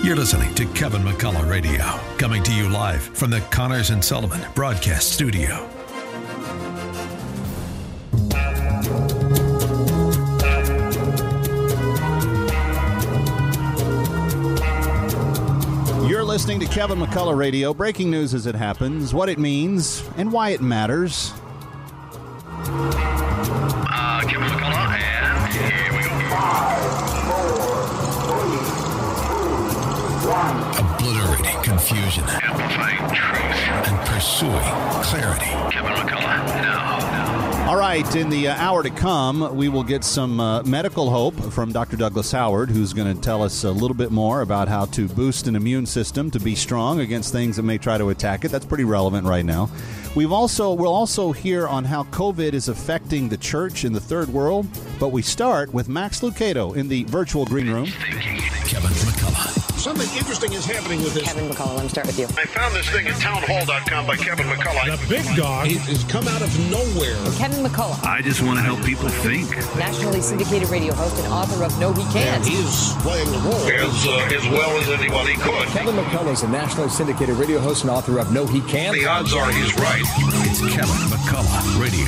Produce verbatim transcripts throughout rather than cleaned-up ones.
You're listening to Kevin McCullough Radio, coming to you live from the Connors and Sullivan Broadcast Studio. You're listening to Kevin McCullough Radio, breaking news as it happens, what it means, and why it matters. Uh, Kevin McCullough, and here we go. Five, four, three, two, one. Obliterating confusion. Amplifying truth. And pursuing clarity. Kevin McCullough, now, now. All right, in the uh, hour to come, we will get some uh, medical hope from Doctor Douglas Howard, who's going to tell us a little bit more about how to boost an immune system to be strong against things that may try to attack it. That's pretty relevant right now. We've also we'll also hear on how COVID is affecting the church in the third world. But we start with Max Lucado in the virtual green room. Kevin McCullough. Something interesting is happening with this. Kevin McCullough, let me start with you. I found this thing at townhall dot com by Kevin McCullough. The big dog has come out of nowhere. Kevin McCullough. I just want to help people think. Nationally syndicated radio host and author of No He Can't. And he's playing the role as, uh, as well as anybody could. Kevin McCullough is a nationally syndicated radio host and author of No He Can't. The odds are he's right. It's Kevin McCullough Radio.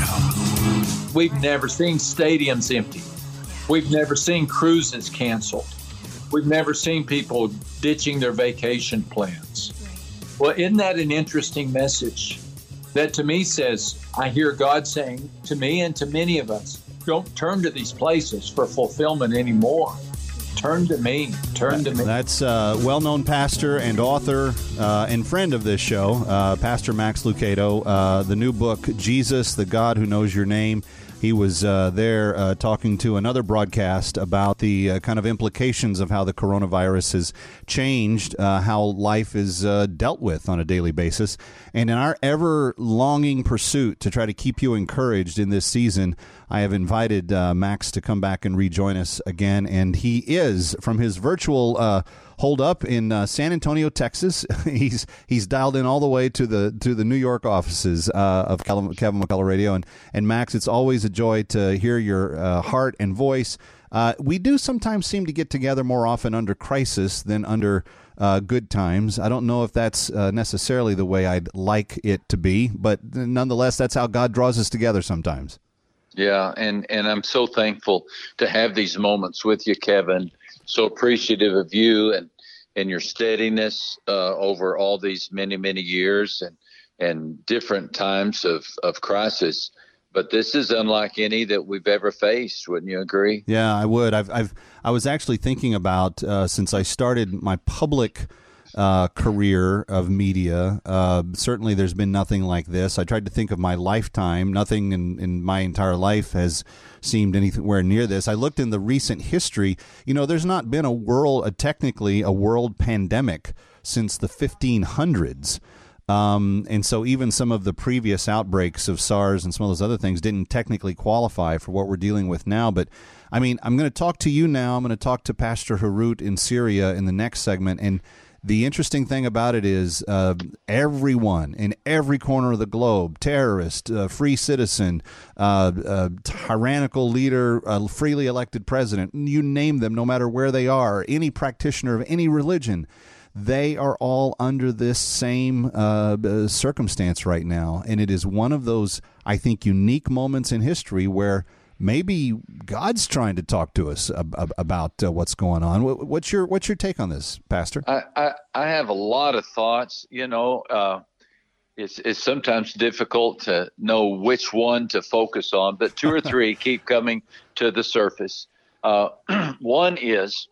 We've never seen stadiums empty. We've never seen cruises canceled. We've never seen people ditching their vacation plans. Well, isn't that an interesting message? That to me says, I hear God saying to me and to many of us, don't turn to these places for fulfillment anymore. Turn to me. Turn to me. That's uh, well-known pastor and author uh, and friend of this show, uh, Pastor Max Lucado. Uh, the new book, Jesus, the God Who Knows Your Name. He was uh, there uh, talking to another broadcast about the uh, kind of implications of how the coronavirus has changed, uh, how life is uh, dealt with on a daily basis. And in our ever-longing pursuit to try to keep you encouraged in this season, I have invited uh, Max to come back and rejoin us again. And he is, from his virtual uh, hold up in uh, San Antonio, Texas. he's he's dialed in all the way to the to the New York offices uh, of Kevin McCullough Radio. And, and Max, it's always a joy to hear your uh, heart and voice. Uh, we do sometimes seem to get together more often under crisis than under uh, good times. I don't know if that's uh, necessarily the way I'd like it to be, but nonetheless, that's how God draws us together sometimes. Yeah, and, and I'm so thankful to have these moments with you, Kevin. So appreciative of you and, and your steadiness uh, over all these many, many years and, and different times of, of crisis. But this is unlike any that we've ever faced. Wouldn't you agree? Yeah, I would. I've, I've, I was actually thinking about uh, since I started my public uh, career of media, uh, certainly there's been nothing like this. I tried to think of my lifetime. Nothing in, in my entire life has seemed anywhere near this. I looked in the recent history. You know, there's not been a world, a, technically a world pandemic since the fifteen hundreds. Um, and so even some of the previous outbreaks of SARS and some of those other things didn't technically qualify for what we're dealing with now. But, I mean, I'm going to talk to you now. I'm going to talk to Pastor Harut in Syria in the next segment. And the interesting thing about it is uh, everyone in every corner of the globe, terrorist, uh, free citizen, uh, uh, tyrannical leader, uh, freely elected president, you name them, no matter where they are, any practitioner of any religion, they are all under this same uh, circumstance right now. And it is one of those, I think, unique moments in history where maybe God's trying to talk to us ab- ab- about uh, what's going on. What's your what's your take on this, Pastor? I, I, I have a lot of thoughts. You know, uh, it's, it's sometimes difficult to know which one to focus on, but two or three keep coming to the surface. Uh, one is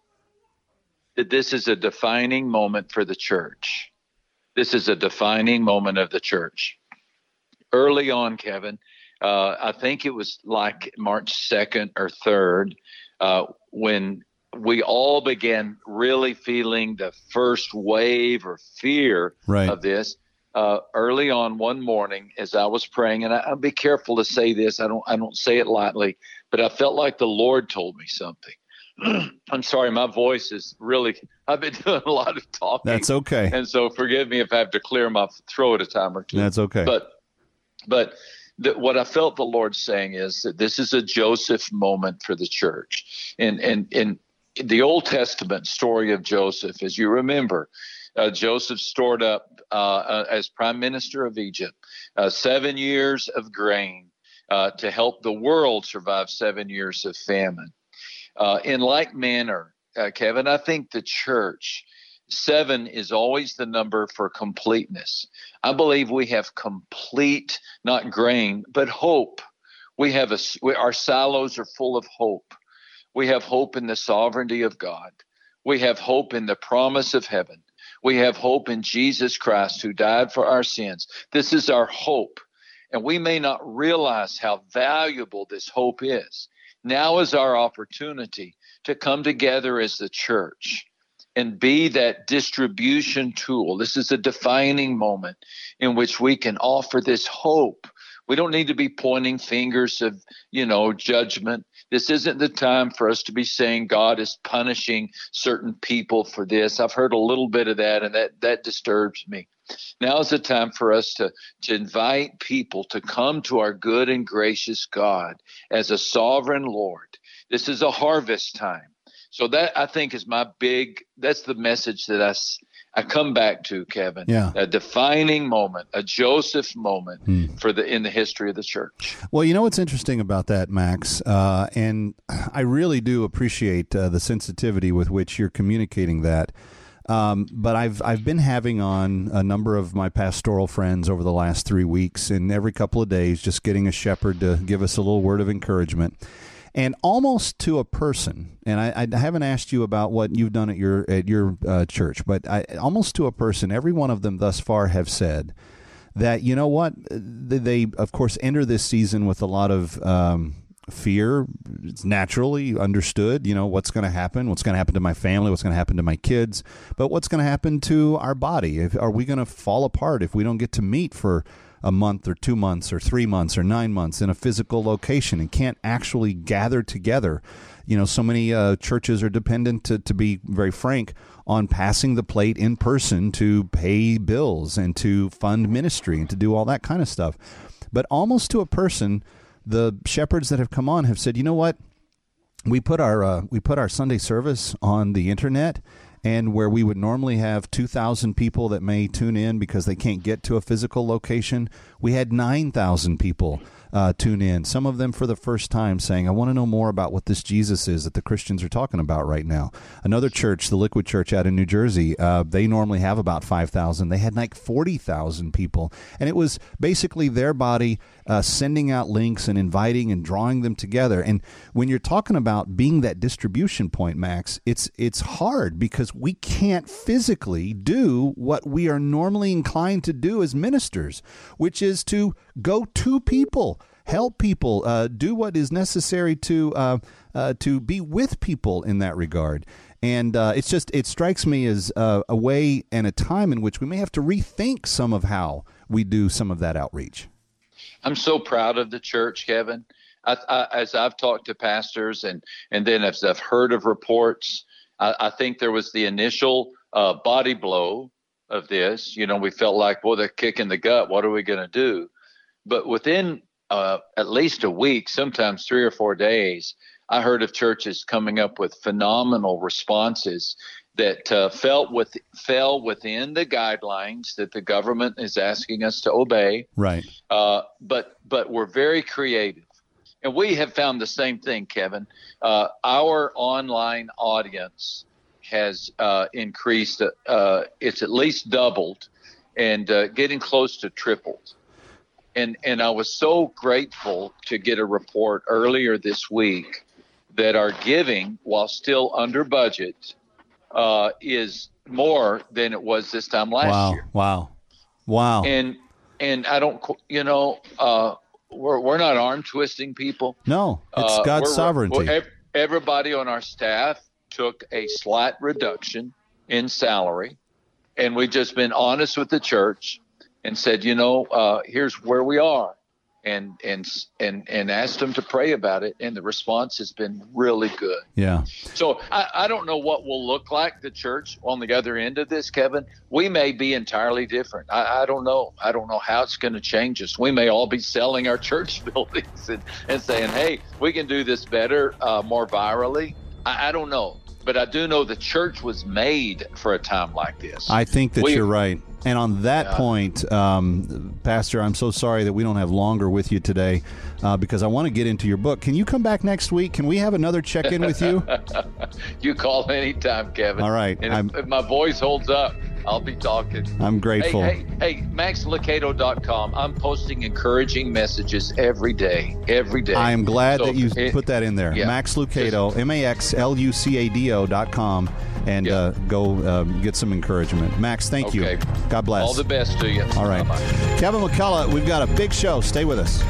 that this is a defining moment for the church. This is a defining moment of the church. Early on, Kevin, uh, I think it was like March second or third, uh, when we all began really feeling the first wave or fear right. of this. Uh, early on one morning, as I was praying, and I, I'll be careful to say this, I don't, I don't say it lightly, but I felt like the Lord told me something. I'm sorry, my voice is really, I've been doing a lot of talking. That's okay. And so forgive me if I have to clear my throat a time or two. That's okay. But, but the, what I felt the Lord saying is that this is a Joseph moment for the church. And, and, and the Old Testament story of Joseph, as you remember, uh, Joseph stored up uh, uh, as prime minister of Egypt uh, seven years of grain uh, to help the world survive seven years of famine. Uh, in like manner, uh, Kevin, I think the church, seven is always the number for completeness. I believe we have complete, not grain, but hope. We have a, we, our silos are full of hope. We have hope in the sovereignty of God. We have hope in the promise of heaven. We have hope in Jesus Christ who died for our sins. This is our hope. And we may not realize how valuable this hope is. Now is our opportunity to come together as the church and be that distribution tool. This is a defining moment in which we can offer this hope. We don't need to be pointing fingers of, you know, judgment. This isn't the time for us to be saying God is punishing certain people for this. I've heard a little bit of that, and that, that disturbs me. Now is the time for us to, to invite people to come to our good and gracious God as a sovereign Lord. This is a harvest time. So that, I think, is my big, that's the message that I, I come back to, Kevin. Yeah. A defining moment, a Joseph moment hmm. for the in the history of the church. Well, you know what's interesting about that, Max, uh, and I really do appreciate uh, the sensitivity with which you're communicating that. Um, but I've I've been having on a number of my pastoral friends over the last three weeks, and every couple of days, just getting a shepherd to give us a little word of encouragement. And almost to a person, and I, I haven't asked you about what you've done at your at your uh, church, but I, almost to a person, every one of them thus far have said that, you know what, they, of course, enter this season with a lot of um, fear. It's naturally understood, you know, what's going to happen, what's going to happen to my family, what's going to happen to my kids, but what's going to happen to our body? If, are we going to fall apart if we don't get to meet for a month or two months or three months or nine months in a physical location and can't actually gather together? You know, so many uh, churches are dependent, to, to be very frank, on passing the plate in person to pay bills and to fund ministry and to do all that kind of stuff. But almost to a person, the shepherds that have come on have said, you know what, we put our uh, we put our Sunday service on the internet, and where we would normally have two thousand people that may tune in because they can't get to a physical location, we had nine thousand people uh, tune in, some of them for the first time, saying, I want to know more about what this Jesus is that the Christians are talking about right now. Another church, the Liquid Church out in New Jersey, uh, they normally have about five thousand. They had like forty thousand people, and it was basically their body uh, sending out links and inviting and drawing them together. And when you're talking about being that distribution point, Max, it's it's hard because we can't physically do what we are normally inclined to do as ministers, which is to go to people, help people, uh, do what is necessary to uh, uh, to be with people in that regard. And uh, it's just, it strikes me as uh, a way and a time in which we may have to rethink some of how we do some of that outreach. I'm so proud of the church, Kevin. I, I, as I've talked to pastors and, and then as I've heard of reports, I, I think there was the initial uh, body blow of this. You know, we felt like, well, they're kicking the gut. What are we going to do? But within uh, at least a week, sometimes three or four days, I heard of churches coming up with phenomenal responses that uh, felt with, fell within the guidelines that the government is asking us to obey. Right. Uh, but but we're very creative. And we have found the same thing, Kevin. Uh, our online audience has uh, increased. Uh, it's at least doubled and uh, getting close to tripled. And and I was so grateful to get a report earlier this week that our giving, while still under budget, uh, is more than it was this time last wow. year. Wow. Wow. And and I don't, you know, uh, we're we're not arm twisting people. No, it's Uh, God's we're- sovereignty. we're- ev- everybody on our staff took a slight reduction in salary, and we've just been honest with the church and said, you know, uh, here's where we are, and and and and asked them to pray about it, and the response has been really good. yeah. So I, I don't know what will look like the church on the other end of this, Kevin. We may be entirely different. I, I don't know. I don't know how it's going to change us. We may all be selling our church buildings and, and saying, hey, we can do this better, uh, more virally. I, I don't know. But I do know the church was made for a time like this. I think that we, you're right. And on that yeah. point, um, Pastor, I'm so sorry that we don't have longer with you today uh, because I want to get into your book. Can you come back next week? Can we have another check-in with you? You call anytime, Kevin. All right. And if, if my voice holds up, I'll be talking. I'm grateful. Hey, hey, hey max lucado dot com. I'm posting encouraging messages every day, every day. I am glad so that you it, put that in there. Yeah. Max Lucado, M A X L U C A D O dot com, and yeah. uh, go uh, get some encouragement. Max, thank okay. you. God bless. All the best to you. All right. Bye-bye. Kevin McCullough, we've got a big show. Stay with us.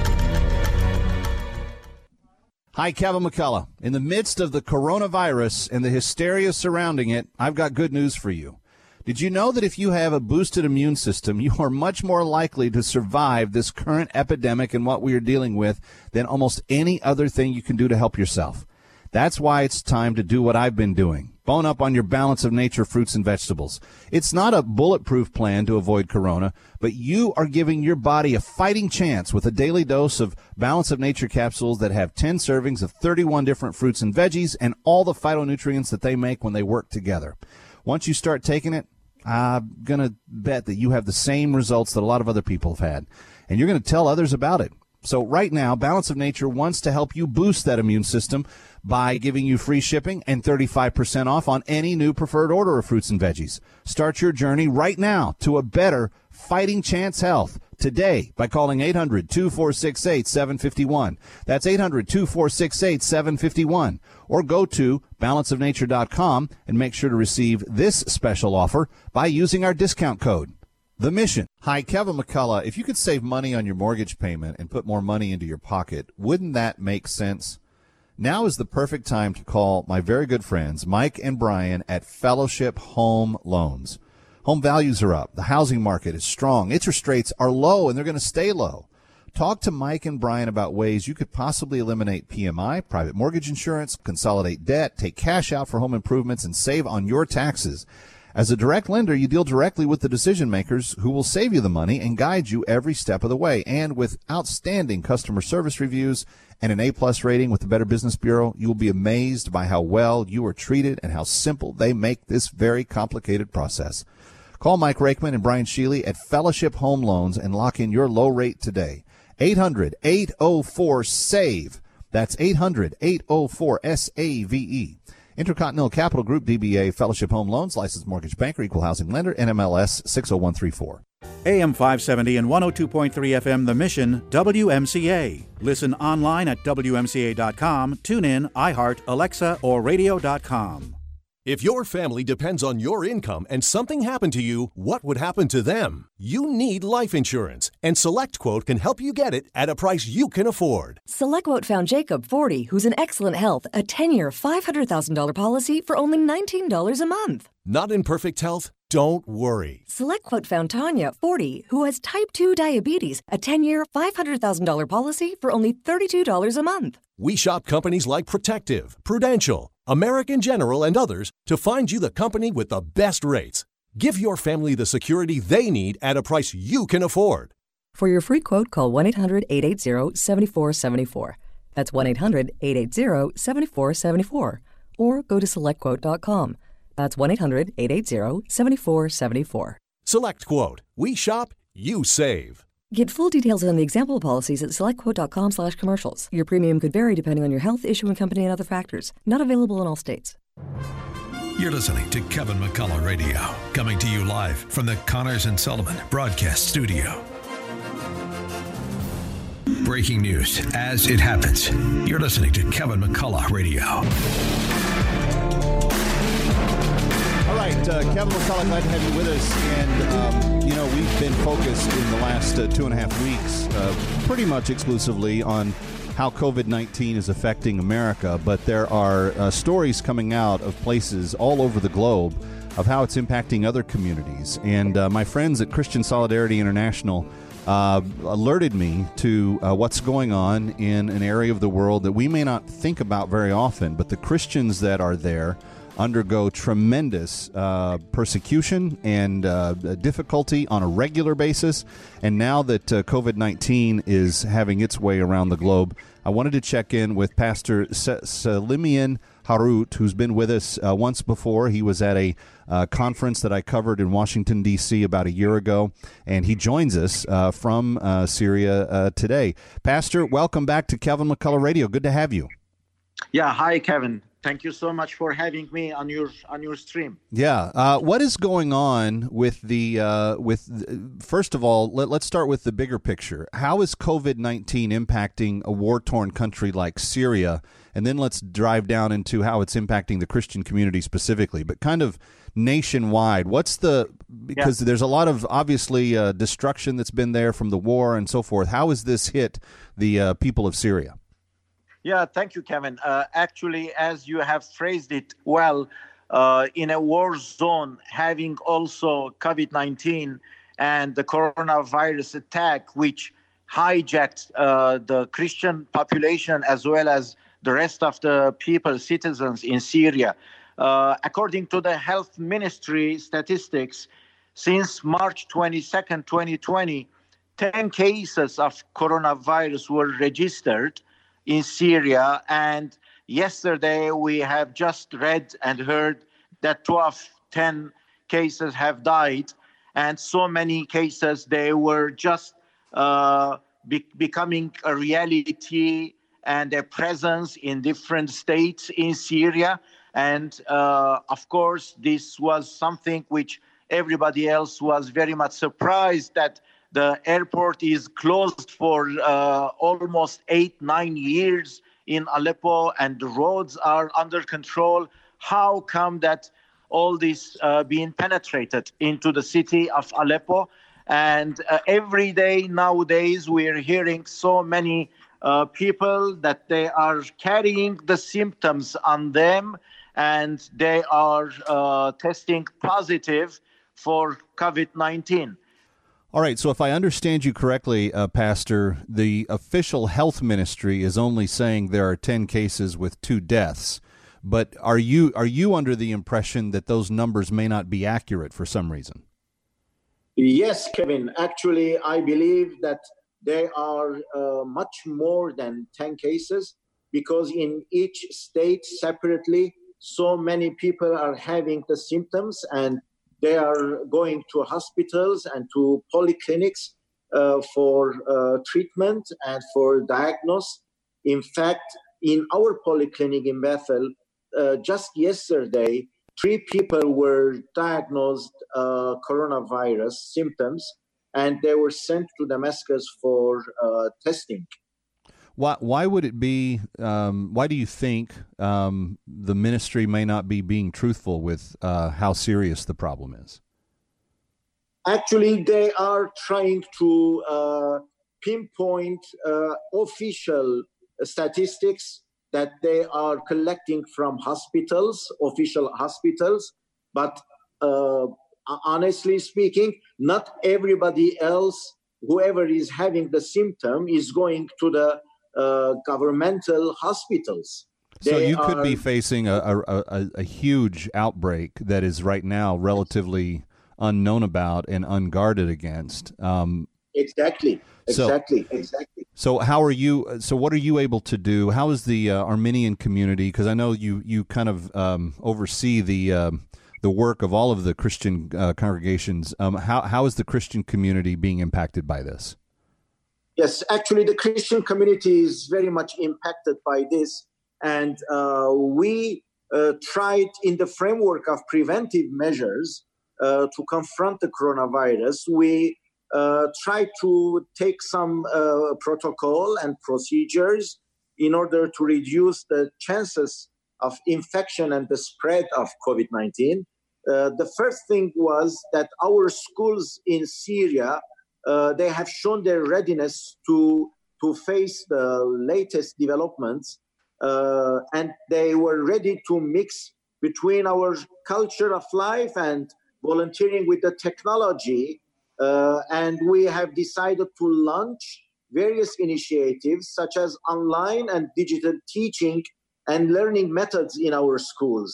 Hi, Kevin McCullough. In the midst of the coronavirus and the hysteria surrounding it, I've got good news for you. Did you know that if you have a boosted immune system, you are much more likely to survive this current epidemic and what we are dealing with than almost any other thing you can do to help yourself? That's why it's time to do what I've been doing. Bone up on your Balance of Nature fruits and vegetables. It's not a bulletproof plan to avoid corona, but you are giving your body a fighting chance with a daily dose of Balance of Nature capsules that have ten servings of thirty-one different fruits and veggies and all the phytonutrients that they make when they work together. Once you start taking it, I'm going to bet that you have the same results that a lot of other people have had, and you're going to tell others about it. So right now, Balance of Nature wants to help you boost that immune system by giving you free shipping and thirty-five percent off on any new preferred order of fruits and veggies. Start your journey right now to a better fighting chance health today by calling eight hundred, two four six, eight, seven five one. That's eight hundred, two four six, eight, seven five one. Or go to balance of nature dot com and make sure to receive this special offer by using our discount code. The Mission. Hi, Kevin McCullough. If you could save money on your mortgage payment and put more money into your pocket, wouldn't that make sense? Now is the perfect time to call my very good friends, Mike and Brian at Fellowship Home Loans. Home values are up. The housing market is strong. Interest rates are low, and they're going to stay low. Talk to Mike and Brian about ways you could possibly eliminate P M I, private mortgage insurance, consolidate debt, take cash out for home improvements, and save on your taxes. As a direct lender, you deal directly with the decision makers who will save you the money and guide you every step of the way. And with outstanding customer service reviews and an A-plus rating with the Better Business Bureau, you will be amazed by how well you are treated and how simple they make this very complicated process. Call Mike Rakeman and Brian Sheely at Fellowship Home Loans and lock in your low rate today. eight hundred, eight oh four, SAVE. That's eight hundred, eight oh four, S A V E. Intercontinental Capital Group, D B A, Fellowship Home Loans, licensed mortgage banker, equal housing lender, N M L S six oh one three four. A M five seventy and one oh two point three F M The Mission, W M C A. Listen online at W M C A dot com, tune in, iHeart, Alexa, or radio dot com. If your family depends on your income and something happened to you, what would happen to them? You need life insurance, and SelectQuote can help you get it at a price you can afford. SelectQuote found Jacob, forty, who's in excellent health, a ten-year, five hundred thousand dollars policy for only nineteen dollars a month. Not in perfect health? Don't worry. SelectQuote found Tanya, forty, who has type two diabetes, a ten-year, five hundred thousand dollars policy for only thirty-two dollars a month. We shop companies like Protective, Prudential, American General, and others to find you the company with the best rates. Give your family the security they need at a price you can afford. For your free quote, call one eight hundred, eight eight zero, seven four seven four. That's one eight hundred, eight eight zero, seven four seven four. Or go to select quote dot com. That's one eight hundred, eight eight zero, seven four seven four. SelectQuote. We shop, you save. Get full details on the example policies at select quote dot com slash commercials. Your premium could vary depending on your health, issuing company, and other factors. Not available in all states. You're listening to Kevin McCullough Radio, coming to you live from the Connors and Sullivan Broadcast Studio. Breaking news as it happens. You're listening to Kevin McCullough Radio. All right, uh, Kevin McCullough, glad to have you with us. And, um, you know, we've been focused in the last uh, two and a half weeks uh, pretty much exclusively on how covid nineteen is affecting America. But there are uh, stories coming out of places all over the globe of how it's impacting other communities. And uh, my friends at Christian Solidarity International uh, alerted me to uh, what's going on in an area of the world that we may not think about very often. But the Christians that are there undergo tremendous uh, persecution and uh, difficulty on a regular basis. And now that uh, COVID nineteen is having its way around the globe, I wanted to check in with Pastor Salimian Harut, who's been with us uh, once before. He was at a uh, conference that I covered in Washington, D C about a year ago, and he joins us uh, from uh, Syria uh, today. Pastor, welcome back to Kevin McCullough Radio. Good to have you. Yeah, hi, Kevin. Thank you so much for having me on your on your stream. Yeah, uh, what is going on with the uh, with? The, first of all, let, let's start with the bigger picture. How is COVID nineteen impacting a war-torn country like Syria? And then let's drive down into how it's impacting the Christian community specifically, but kind of nationwide. What's the because yeah. there's a lot of obviously uh, destruction that's been there from the war and so forth. How has this hit the uh, people of Syria? Yeah, thank you, Kevin. Uh, actually, as you have phrased it well, uh, in a war zone, having also COVID nineteen and the coronavirus attack, which hijacked uh, the Christian population as well as the rest of the people, citizens in Syria. Uh, according to the health ministry statistics, since March twenty-second, twenty twenty, ten cases of coronavirus were registered in Syria, and yesterday we have just read and heard that twelve, ten cases have died, and so many cases, they were just uh, be- becoming a reality and a presence in different states in Syria. And uh, of course, this was something which everybody else was very much surprised that the airport is closed for uh, almost eight, nine years in Aleppo, and the roads are under control. How come that all this uh, being penetrated into the city of Aleppo? And uh, every day nowadays, we're hearing so many uh, people that they are carrying the symptoms on them, and they are uh, testing positive for COVID nineteen. All right, so if I understand you correctly, uh, Pastor, the official health ministry is only saying there are ten cases with two deaths. But are you are you under the impression that those numbers may not be accurate for some reason? Yes, Kevin. Actually, I believe that there are uh, much more than ten cases, because in each state separately, so many people are having the symptoms, and they are going to hospitals and to polyclinics uh, for uh, treatment and for diagnosis. In fact, in our polyclinic in Bethel, uh, just yesterday, three people were diagnosed uh, coronavirus symptoms, and they were sent to Damascus for uh, testing. Why, why would it be, um, why do you think um, the ministry may not be being truthful with uh, how serious the problem is? Actually, they are trying to uh, pinpoint uh, official statistics that they are collecting from hospitals, official hospitals. But uh, honestly speaking, not everybody else, whoever is having the symptom, is going to the Uh, governmental hospitals. So they you could are, be facing a, a, a, a huge outbreak that is right now relatively unknown about and unguarded against. Um, exactly, exactly, so, exactly. So how are you? So what are you able to do? How is the uh, Armenian community? Because I know you you kind of um, oversee the uh, the work of all of the Christian uh, congregations. Um, how how is the Christian community being impacted by this? Yes, actually, the Christian community is very much impacted by this. And uh, we uh, tried, in the framework of preventive measures uh, to confront the coronavirus, we uh, tried to take some uh, protocol and procedures in order to reduce the chances of infection and the spread of COVID nineteen. Uh, the first thing was that our schools in Syria, Uh, they have shown their readiness to to face the latest developments, uh, and they were ready to mix between our culture of life and volunteering with the technology. Uh, and we have decided to launch various initiatives such as online and digital teaching and learning methods in our schools,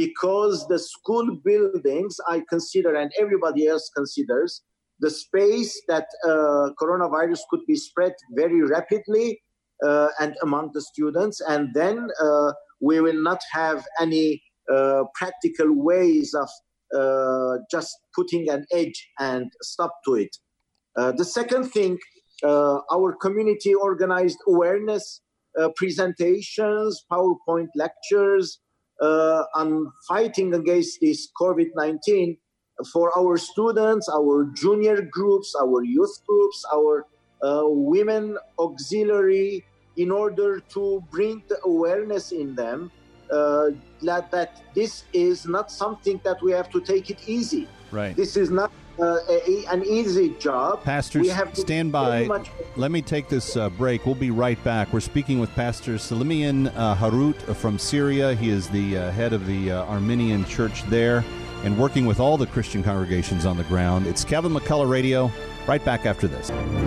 because the school buildings, I consider, and everybody else considers, the space that uh, coronavirus could be spread very rapidly uh, and among the students, and then uh, we will not have any uh, practical ways of uh, just putting an edge and stop to it. Uh, the second thing, uh, our community organized awareness uh, presentations, PowerPoint lectures uh, on fighting against this COVID nineteen for our students, our junior groups, our youth groups, our uh, women auxiliary, in order to bring the awareness in them uh, that, that this is not something that we have to take it easy. Right. This is not uh, a, an easy job. Pastors, we have to stand by. much- Let me take this uh, break. We'll be right back. We're speaking with Pastor Salimian uh, Harut from Syria. He is the uh, head of the uh, Armenian church there and working with all the Christian congregations on the ground. It's Kevin McCullough Radio. Right back after this.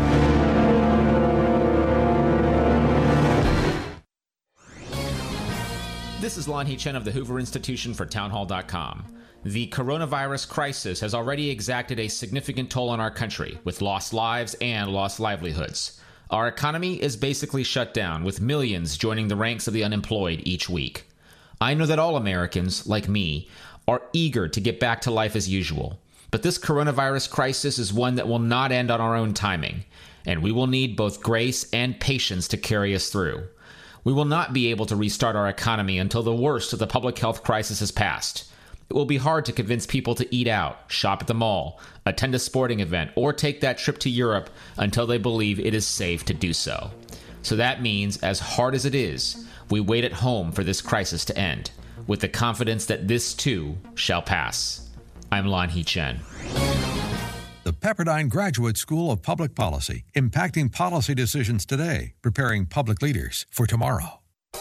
This is Lon He-Chen of the Hoover Institution for townhall dot com. The coronavirus crisis has already exacted a significant toll on our country, with lost lives and lost livelihoods. Our economy is basically shut down, with millions joining the ranks of the unemployed each week. I know that all Americans, like me, are eager to get back to life as usual. But this coronavirus crisis is one that will not end on our own timing, and we will need both grace and patience to carry us through. We will not be able to restart our economy until the worst of the public health crisis has passed. It will be hard to convince people to eat out, shop at the mall, attend a sporting event, or take that trip to Europe until they believe it is safe to do so. So that means, as hard as it is, we wait at home for this crisis to end, with the confidence that this too shall pass. I'm Lon He-Chen. The Pepperdine Graduate School of Public Policy, impacting policy decisions today, preparing public leaders for tomorrow.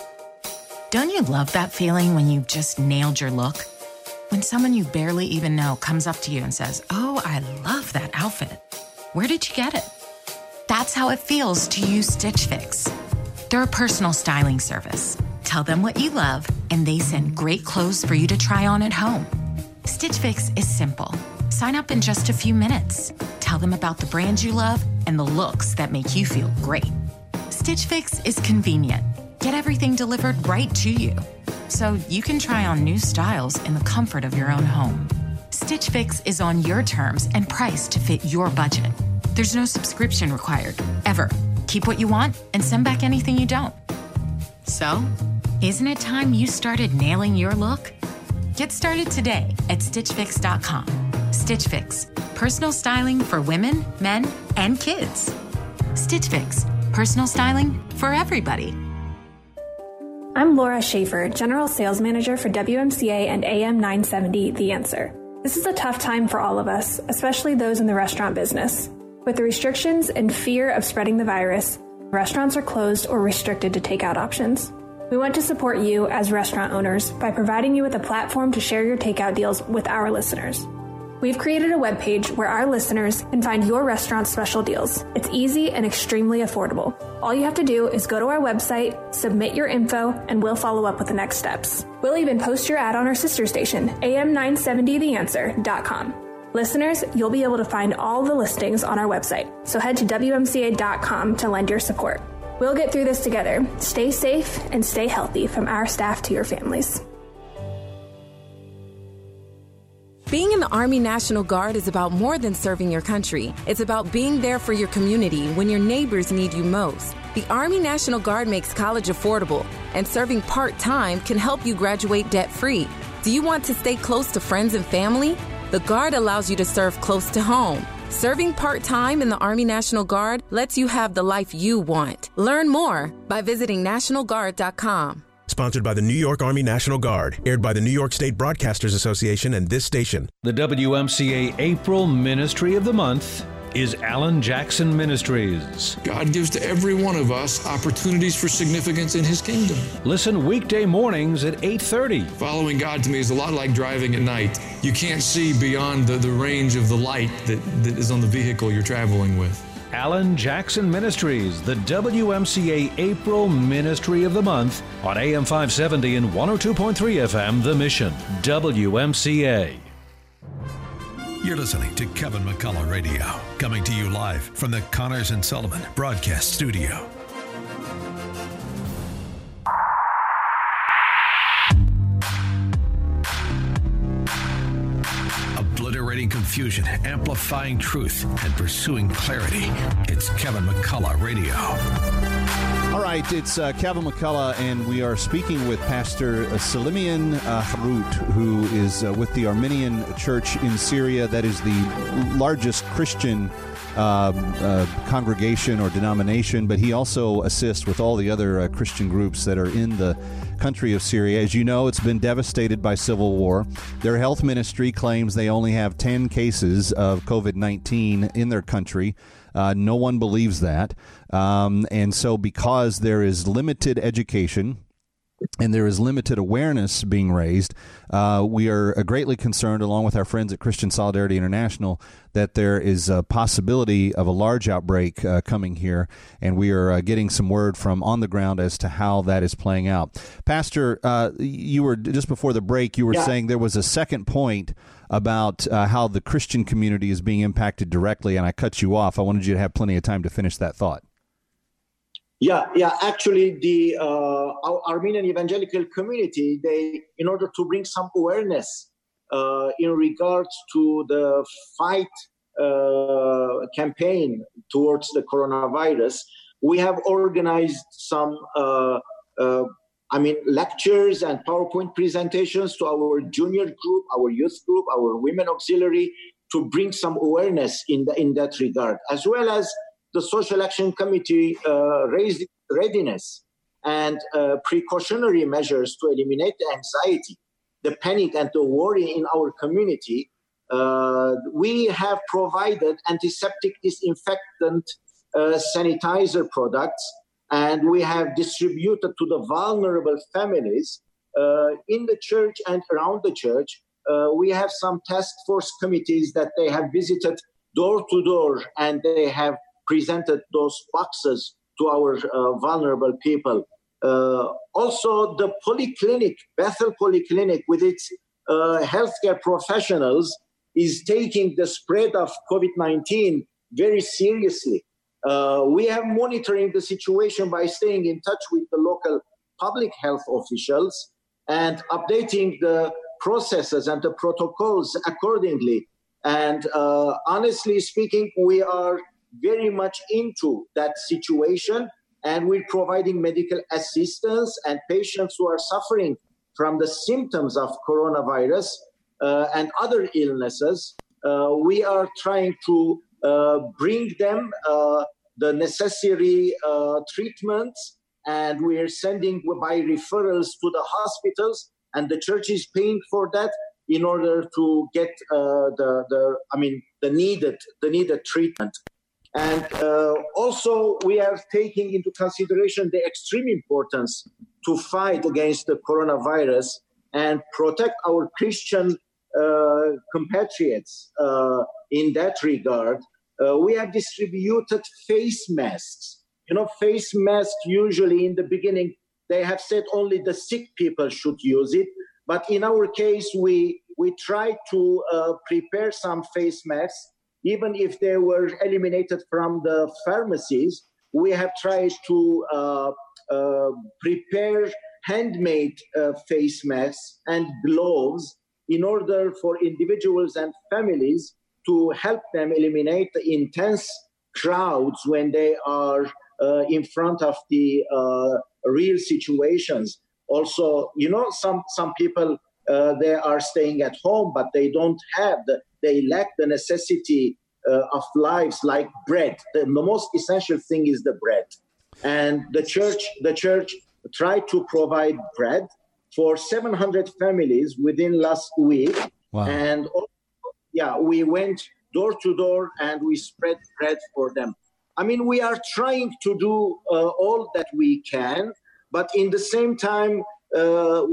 Don't you love that feeling when you've just nailed your look? When someone you barely even know comes up to you and says, "Oh, I love that outfit. Where did you get it?" That's how it feels to use Stitch Fix. They're a personal styling service. Tell them what you love, and they send great clothes for you to try on at home. Stitch Fix is simple. Sign up in just a few minutes. Tell them about the brands you love and the looks that make you feel great. Stitch Fix is convenient. Get everything delivered right to you, so you can try on new styles in the comfort of your own home. Stitch Fix is on your terms and priced to fit your budget. There's no subscription required, ever. Keep what you want and send back anything you don't. So, isn't it time you started nailing your look? Get started today at stitch fix dot com. Stitch Fix, personal styling for women, men, and kids. Stitch Fix, personal styling for everybody. I'm Laura Schaefer, General Sales Manager for W M C A and A M nine seventy, The Answer. This is a tough time for all of us, especially those in the restaurant business. With the restrictions and fear of spreading the virus, restaurants are closed or restricted to takeout options. We want to support you as restaurant owners by providing you with a platform to share your takeout deals with our listeners. We've created a webpage where our listeners can find your restaurant's special deals. It's easy and extremely affordable. All you have to do is go to our website, submit your info, and we'll follow up with the next steps. We'll even post your ad on our sister station, A M nine seventy the answer dot com. Listeners, you'll be able to find all the listings on our website, so head to W M C A dot com to lend your support. We'll get through this together. Stay safe and stay healthy from our staff to your families. Being in the Army National Guard is about more than serving your country. It's about being there for your community when your neighbors need you most. The Army National Guard makes college affordable, and serving part-time can help you graduate debt-free. Do you want to stay close to friends and family? The Guard allows you to serve close to home. Serving part-time in the Army National Guard lets you have the life you want. Learn more by visiting national guard dot com. Sponsored by the New York Army National Guard. Aired by the New York State Broadcasters Association and this station. The W M C A April Ministry of the Month is Alan Jackson Ministries. God gives to every one of us opportunities for significance in His kingdom. Listen weekday mornings at eight thirty. Following God to me is a lot like driving at night. You can't see beyond the, the range of the light that, that is on the vehicle you're traveling with. Alan Jackson Ministries, the W M C A April Ministry of the Month on A M five seventy and one oh two point three F M, The Mission, W M C A. You're listening to Kevin McCullough Radio, coming to you live from the Connors and Sullivan Broadcast Studio. Obliterating confusion, amplifying truth, and pursuing clarity. It's Kevin McCullough Radio. All right, it's uh, Kevin McCullough, and we are speaking with Pastor uh, Salimian uh, Harut, who is uh, with the Armenian Church in Syria. That is the largest Christian uh, uh, congregation or denomination, but he also assists with all the other uh, Christian groups that are in the country of Syria. As you know, it's been devastated by civil war. Their health ministry claims they only have ten cases of COVID nineteen in their country. Uh, no one believes that. Um, and so because there is limited education and there is limited awareness being raised, uh, we are greatly concerned, along with our friends at Christian Solidarity International, that there is a possibility of a large outbreak uh, coming here, and we are uh, getting some word from on the ground as to how that is playing out. Pastor, uh, you were, just before the break, you were Yeah. saying there was a second point about uh, how the Christian community is being impacted directly, and I cut you off. I wanted you to have plenty of time to finish that thought. Yeah, yeah. Actually, the uh, our Armenian evangelical community, they, in order to bring some awareness uh, in regards to the fight uh, campaign towards the coronavirus, we have organized some, uh, uh, I mean, lectures and PowerPoint presentations to our junior group, our youth group, our women auxiliary, to bring some awareness in the, in that regard, as well as the Social Action Committee uh, raised readiness and uh, precautionary measures to eliminate the anxiety, the panic, and the worry in our community. Uh, we have provided antiseptic, disinfectant, uh, sanitizer products, and we have distributed to the vulnerable families uh, in the church and around the church. Uh, we have some task force committees that they have visited door to door, and they have presented those boxes to our uh, vulnerable people. Uh, also, the polyclinic, Bethel Polyclinic, with its uh, healthcare professionals, is taking the spread of COVID nineteen very seriously. Uh, we are monitoring the situation by staying in touch with the local public health officials and updating the processes and the protocols accordingly. And uh, honestly speaking, we are very much into that situation, and we're providing medical assistance, and patients who are suffering from the symptoms of coronavirus uh, and other illnesses, uh, we are trying to uh, bring them uh, the necessary uh, treatments, and we are sending by referrals to the hospitals, and the church is paying for that in order to get uh, the, the, I mean, the needed, the needed treatment. And uh, also, we are taking into consideration the extreme importance to fight against the coronavirus and protect our Christian uh, compatriots uh, in that regard. Uh, we have distributed face masks. You know, face masks, usually in the beginning, they have said only the sick people should use it. But in our case, we, we tried to uh, prepare some face masks. Even if they were eliminated from the pharmacies, we have tried to uh, uh, prepare handmade uh, face masks and gloves in order for individuals and families to help them eliminate the intense crowds when they are uh, in front of the uh, real situations. Also, you know, some, some people, uh, they are staying at home, but they don't have the They lack the necessity uh, of lives like bread. The, the most essential thing is the bread. And the church, the church tried to provide bread for seven hundred families within last week. Wow. And also, yeah, we went door to door and we spread bread for them. I mean, we are trying to do uh, all that we can, but in the same time, uh,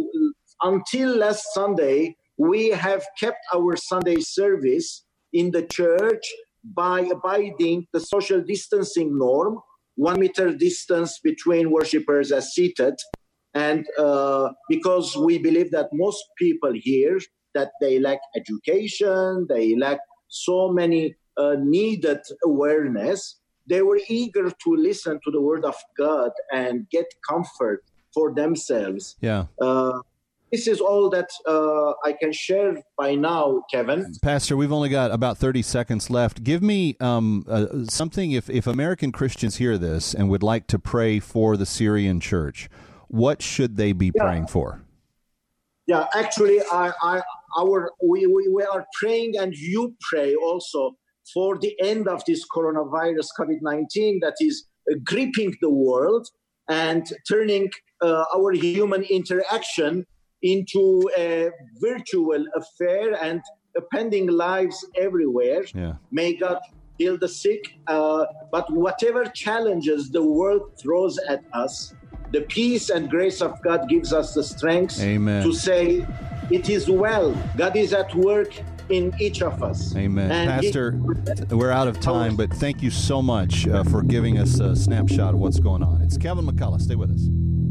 until last Sunday, we have kept our Sunday service in the church by abiding the social distancing norm, one meter distance between worshippers as seated. And uh, because we believe that most people here, that they lack education, they lack so many uh, needed awareness, they were eager to listen to the word of God and get comfort for themselves. Yeah. Uh, this is all that uh, I can share by now, Kevin. Pastor, we've only got about thirty seconds left. Give me um, uh, something, if, if American Christians hear this and would like to pray for the Syrian church, what should they be yeah. praying for? Yeah, actually, I, I, our we, we, we are praying, and you pray also for the end of this coronavirus, COVID nineteen, that is uh, gripping the world and turning uh, our human interaction into a virtual affair and appending lives everywhere. Yeah. May God heal the sick. Uh, but whatever challenges the world throws at us, the peace and grace of God gives us the strength Amen. to say, it is well. God is at work in each of us. Amen. And Pastor, he, we're out of time, but thank you so much uh, for giving us a snapshot of what's going on. It's Kevin McCullough. Stay with us.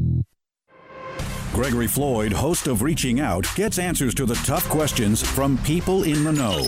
Gregory Floyd, host of Reaching Out, gets answers to the tough questions from people in the know.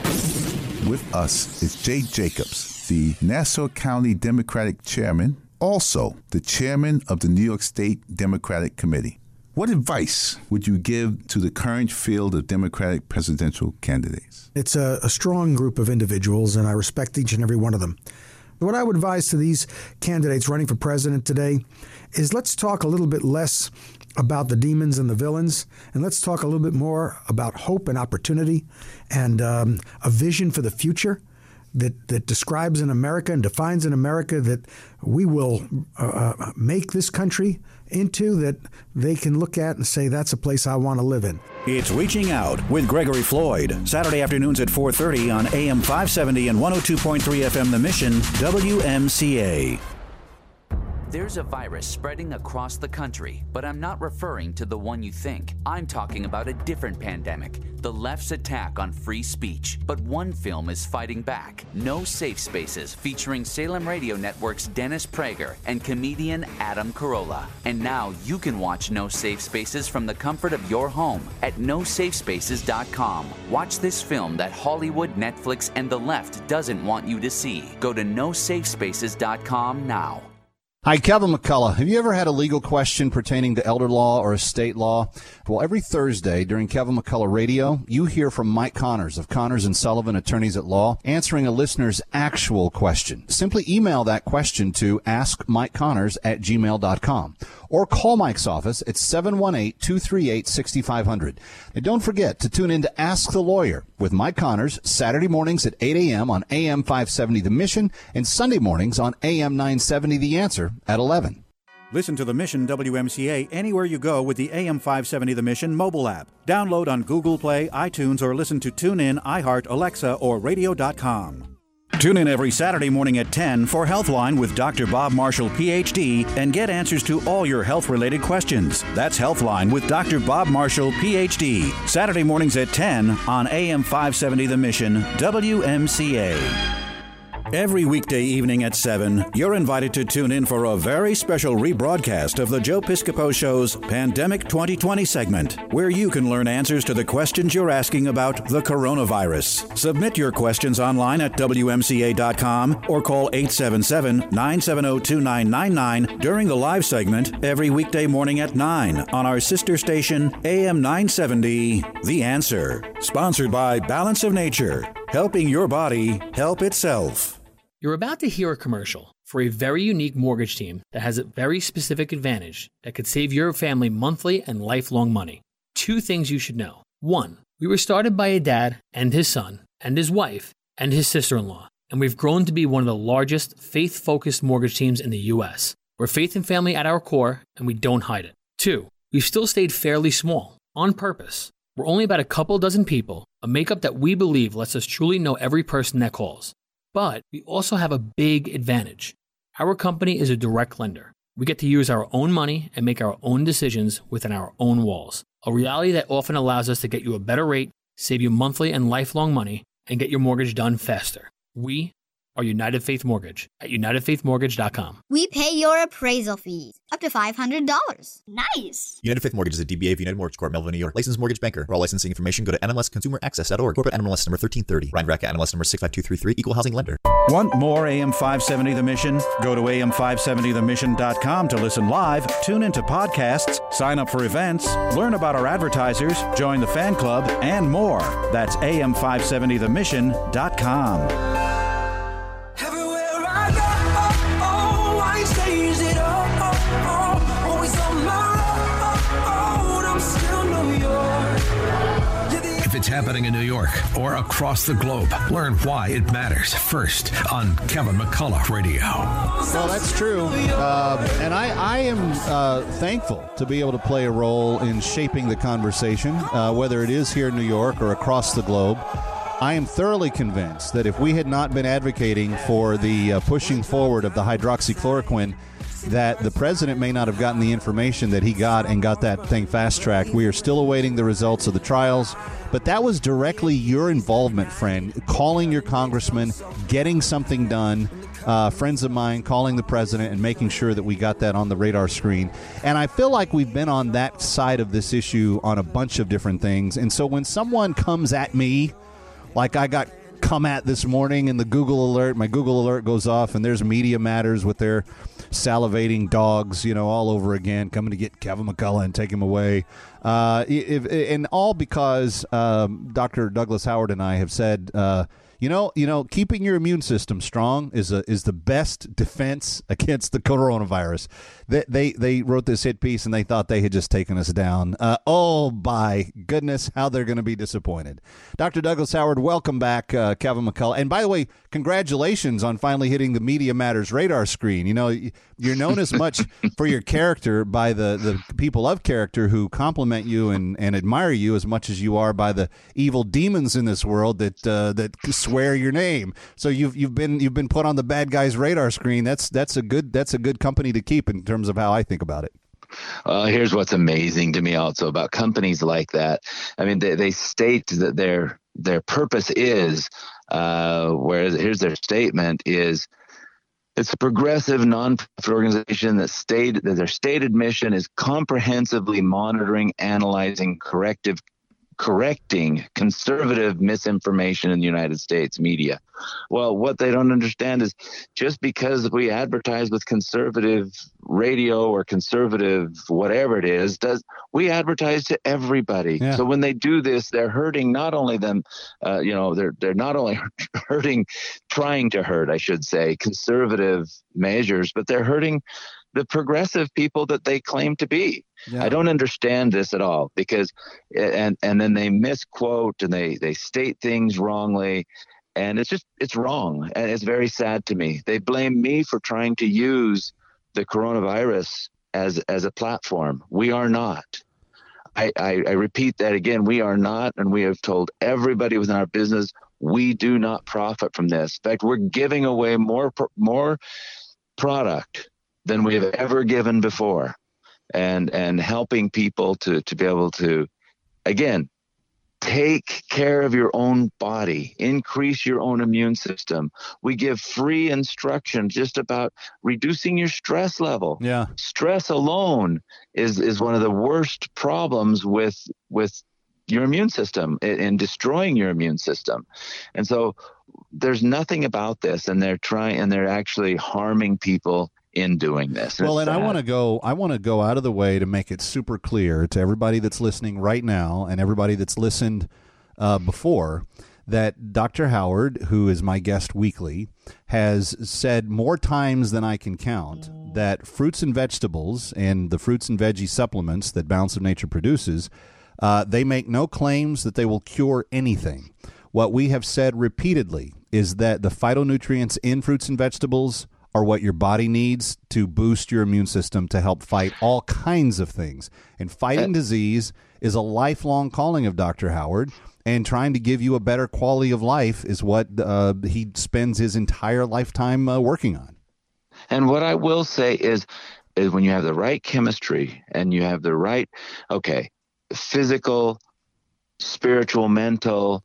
With us is Jay Jacobs, the Nassau County Democratic Chairman, also the chairman of the New York State Democratic Committee. What advice would you give to the current field of Democratic presidential candidates? It's a, a strong group of individuals, and I respect each and every one of them. What I would advise to these candidates running for president today is let's talk a little bit less about the demons and the villains, and let's talk a little bit more about hope and opportunity and um, a vision for the future that, that describes an America and defines an America that we will uh, make this country into, that they can look at and say, that's a place I want to live in. It's Reaching Out with Gregory Floyd, Saturday afternoons at four thirty on A M five seventy and one oh two point three F M The Mission, W M C A. There's a virus spreading across the country, but I'm not referring to the one you think. I'm talking about a different pandemic, the left's attack on free speech. But one film is fighting back, No Safe Spaces, featuring Salem Radio Network's Dennis Prager and comedian Adam Carolla. And now you can watch No Safe Spaces from the comfort of your home at no safe spaces dot com. Watch this film that Hollywood, Netflix, and the left doesn't want you to see. Go to no safe spaces dot com now. Hi, Kevin McCullough. Have you ever had a legal question pertaining to elder law or estate law? Well, every Thursday during Kevin McCullough Radio, you hear from Mike Connors of Connors and Sullivan Attorneys at Law, answering a listener's actual question. Simply email that question to ask mike connors at gmail dot com or call Mike's office at seven one eight, two three eight, six five zero zero. And don't forget to tune in to Ask the Lawyer with Mike Connors Saturday mornings at eight a.m. on A M five seventy The Mission and Sunday mornings on A M nine seventy The Answer at eleven. Listen to The Mission W M C A anywhere you go with the A M five seventy The Mission mobile app. Download on Google Play, iTunes, or listen to TuneIn, iHeart, Alexa, or radio dot com. Tune in every Saturday morning at ten for Healthline with Doctor Bob Marshall, P H D, and get answers to all your health-related questions. That's Healthline with Doctor Bob Marshall, P H D. Saturday mornings at ten on A M five seventy The Mission, W M C A. Every weekday evening at seven, you're invited to tune in for a very special rebroadcast of the Joe Piscopo Show's Pandemic twenty twenty segment, where you can learn answers to the questions you're asking about the coronavirus. Submit your questions online at W M C A dot com or call eight seven seven, nine seven zero, two nine nine nine during the live segment every weekday morning at nine on our sister station, A M nine seventy, The Answer. Sponsored by Balance of Nature, helping your body help itself. You're about to hear a commercial for a very unique mortgage team that has a very specific advantage that could save your family monthly and lifelong money. Two things you should know. One, we were started by a dad and his son and his wife and his sister-in-law, and we've grown to be one of the largest faith-focused mortgage teams in the U S. We're faith and family at our core, and we don't hide it. Two, we've still stayed fairly small, on purpose. We're only about a couple dozen people, a makeup that we believe lets us truly know every person that calls. But we also have a big advantage. Our company is a direct lender. We get to use our own money and make our own decisions within our own walls, a reality that often allows us to get you a better rate, save you monthly and lifelong money, and get your mortgage done faster. We are United Faith Mortgage at united faith mortgage dot com. We pay your appraisal fees up to five hundred dollars. Nice. United Faith Mortgage is a D B A of United Mortgage Corp, Melville, New York. Licensed mortgage banker. For all licensing information, go to N M L S consumer access dot org. Corporate N M L S number thirteen thirty. Ryan Braca, N M L S number six five two three three. Equal housing lender. Want more A M five seventy The Mission? Go to A M five seventy the mission dot com to listen live, tune into podcasts, sign up for events, learn about our advertisers, join the fan club, and more. That's A M five seventy the mission dot com. If it's happening in New York or across the globe, learn why it matters first on Kevin McCullough Radio. Well, that's true. Uh, and I, I am uh, thankful to be able to play a role in shaping the conversation, uh, whether it is here in New York or across the globe. I am thoroughly convinced that if we had not been advocating for the uh, pushing forward of the hydroxychloroquine, that the president may not have gotten the information that he got and got that thing fast-tracked. We are still awaiting the results of the trials, but that was directly your involvement, friend, calling your congressman, getting something done, uh, friends of mine calling the president and making sure that we got that on the radar screen. And I feel like we've been on that side of this issue on a bunch of different things. And so when someone comes at me, like I got come at this morning in the Google alert, my Google alert goes off and there's Media Matters with their salivating dogs, you know, all over again, coming to get Kevin McCullough and take him away. Uh, if, and all because um, Doctor Douglas Howard and I have said, uh, you know, you know, keeping your immune system strong is a, is the best defense against the coronavirus. They, they they wrote this hit piece and they thought they had just taken us down. Uh, oh, by goodness, how they're going to be disappointed. Doctor Douglas Howard, welcome back, uh, Kevin McCullough. And by the way, congratulations on finally hitting the Media Matters radar screen. You know, you're known as much for your character by the, the people of character who compliment you and, and admire you as much as you are by the evil demons in this world that uh, that swear your name. So you've you've been you've been put on the bad guys' radar screen. That's that's a good that's a good company to keep in terms of how I think about it. Uh, here's what's amazing to me also about companies like that. I mean, they, they state that their their purpose is, uh, whereas here's their statement is, it's a progressive nonprofit organization that stated that their stated mission is comprehensively monitoring, analyzing, corrective correcting conservative misinformation in the United States media. Well, what they don't understand is just because we advertise with conservative radio or conservative whatever it is, does we advertise to everybody. Yeah. So when they do this, they're hurting not only them, uh, you know, they're they're not only hurting, trying to hurt, I should say, conservative measures, but they're hurting the progressive people that they claim to be. Yeah. I don't understand this at all because, and and then they misquote and they they state things wrongly, and it's just it's wrong and it's very sad to me. They blame me for trying to use the coronavirus as as a platform. We are not. I, I, I repeat that again. We are not, and we have told everybody within our business we do not profit from this. In fact, we're giving away more more product than we have ever given before, and and helping people to to be able to, again, take care of your own body, increase your own immune system. We give free instruction just about reducing your stress level. Yeah, stress alone is is one of the worst problems with with your immune system and destroying your immune system. And so there's nothing about this, and they're trying and they're actually harming people in doing this. Well, and I want to go I want to go out of the way to make it super clear to everybody that's listening right now and everybody that's listened uh, before that Doctor Howard, who is my guest weekly, has said more times than I can count that fruits and vegetables and the fruits and veggie supplements that Balance of Nature produces, uh, they make no claims that they will cure anything. What we have said repeatedly is that the phytonutrients in fruits and vegetables are what your body needs to boost your immune system to help fight all kinds of things. And fighting disease is a lifelong calling of Doctor Howard, and trying to give you a better quality of life is what uh, he spends his entire lifetime uh, working on. And what I will say is, is when you have the right chemistry and you have the right, okay, physical, spiritual, mental,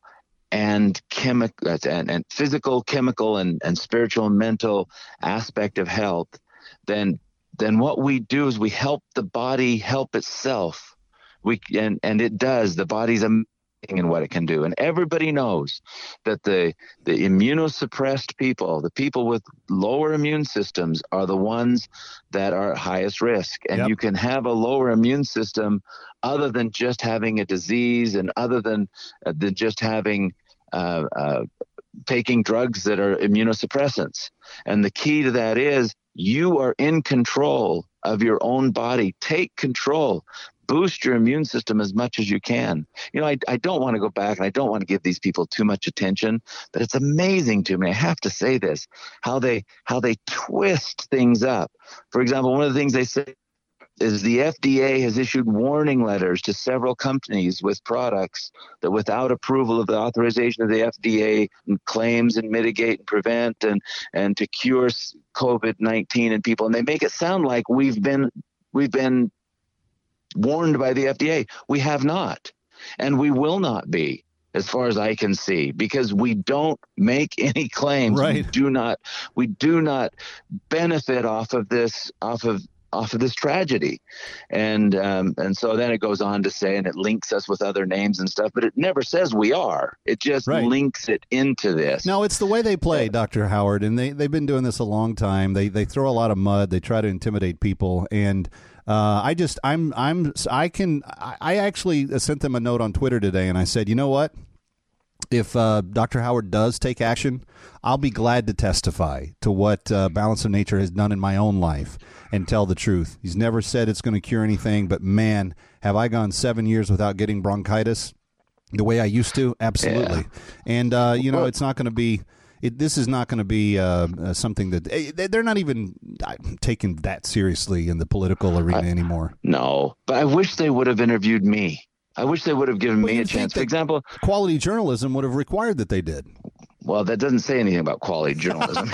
and chemical and, and physical, chemical, and, and spiritual and mental aspect of health, then then what we do is we help the body help itself. We and and it does. The body's amazing in what it can do, and everybody knows that the the immunosuppressed people, the people with lower immune systems, are the ones that are at highest risk. And yep. you can have a lower immune system other than just having a disease, and other than uh, than just having uh, uh, taking drugs that are immunosuppressants. And the key to that is you are in control of your own body. Take control. Boost your immune system as much as you can. You know, I, I don't want to go back, and I don't want to give these people too much attention, but it's amazing to me, I have to say this, how they how they twist things up. For example, one of the things they say is the F D A has issued warning letters to several companies with products that without approval of the authorization of the F D A claims and mitigate and prevent and, and to cure COVID nineteen in people. And they make it sound like we've been we've been warned by the F D A. We have not, and we will not be, as far as I can see, because we don't make any claims. Right. We do not we do not benefit off of this off of off of this tragedy. And um, and so then it goes on to say, and it links us with other names and stuff, but it never says we are. It just right. links it into this. No, it's the way they play, yeah. Doctor Howard, and they, they've been doing this a long time. They they throw a lot of mud. They try to intimidate people, and Uh, I just, I'm, I'm, I can, I actually sent them a note on Twitter today, and I said, you know what? If uh, Doctor Howard does take action, I'll be glad to testify to what uh, Balance of Nature has done in my own life and tell the truth. He's never said it's going to cure anything, but man, have I gone seven years without getting bronchitis the way I used to? Absolutely. Yeah. And, uh, you know, it's not going to be... It, this is not going to be uh, uh, something that they're not even taking that seriously in the political arena I, anymore. No, but I wish they would have interviewed me. I wish they would have given well, me a chance. For example, quality journalism would have required that they did. Well, that doesn't say anything about quality journalism.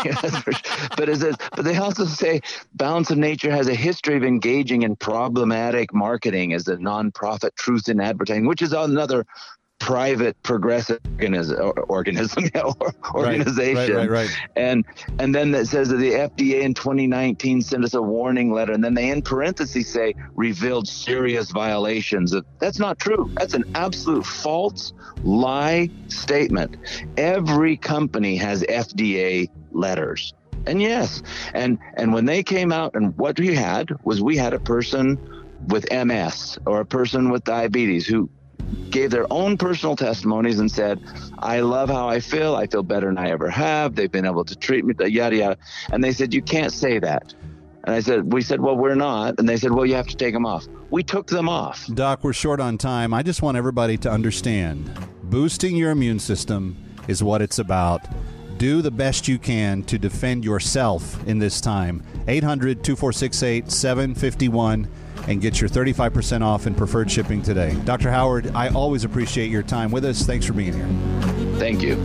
but it says, but they also say Balance of Nature has a history of engaging in problematic marketing as a nonprofit truth in advertising, which is another private progressive organism, organism organization. Right, right, right, right. And and then that says that the F D A in twenty nineteen sent us a warning letter, and then they in parentheses say revealed serious violations. That's not true. That's an absolute false lie statement. Every company has F D A letters. And yes, and and when they came out, and what we had was we had a person with M S or a person with diabetes who gave their own personal testimonies and said, I love how I feel. I feel better than I ever have. They've been able to treat me, yada, yada. And they said, you can't say that. And I said, we said, well, we're not. And they said, well, you have to take them off. We took them off. Doc, we're short on time. I just want everybody to understand boosting your immune system is what it's about. Do the best you can to defend yourself in this time. eight hundred, two four six eight, seven five one. And get your thirty-five percent off in preferred shipping today. Doctor Howard, I always appreciate your time with us. Thanks for being here. Thank you.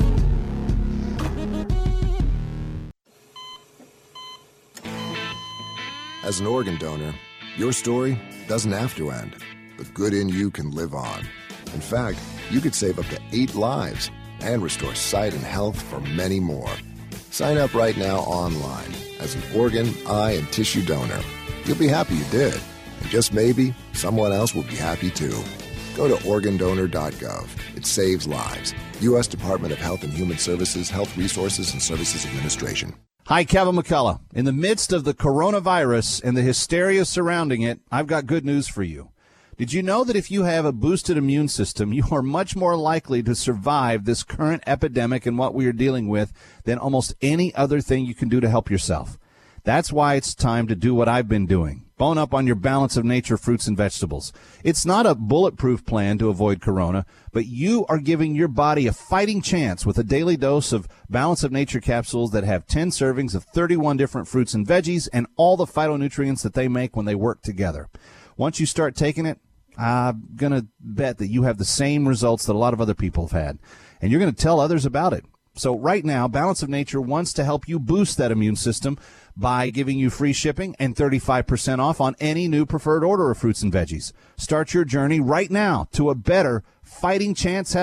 As an organ donor, your story doesn't have to end. The good in you can live on. In fact, you could save up to eight lives and restore sight and health for many more. Sign up right now online as an organ, eye, and tissue donor. You'll be happy you did. And just maybe, someone else will be happy too. Go to organ donor dot gov. It saves lives. U S Department of Health and Human Services, Health Resources and Services Administration. Hi, Kevin McCullough. In the midst of the coronavirus and the hysteria surrounding it, I've got good news for you. Did you know that if you have a boosted immune system, you are much more likely to survive this current epidemic and what we are dealing with than almost any other thing you can do to help yourself? That's why it's time to do what I've been doing. Bone up on your Balance of Nature fruits and vegetables. It's not a bulletproof plan to avoid corona, but you are giving your body a fighting chance with a daily dose of Balance of Nature capsules that have ten servings of thirty-one different fruits and veggies and all the phytonutrients that they make when they work together. Once you start taking it, I'm going to bet that you have the same results that a lot of other people have had, and you're going to tell others about it. So right now, Balance of Nature wants to help you boost that immune system by giving you free shipping and thirty-five percent off on any new preferred order of fruits and veggies. Start your journey right now to a better fighting chance health.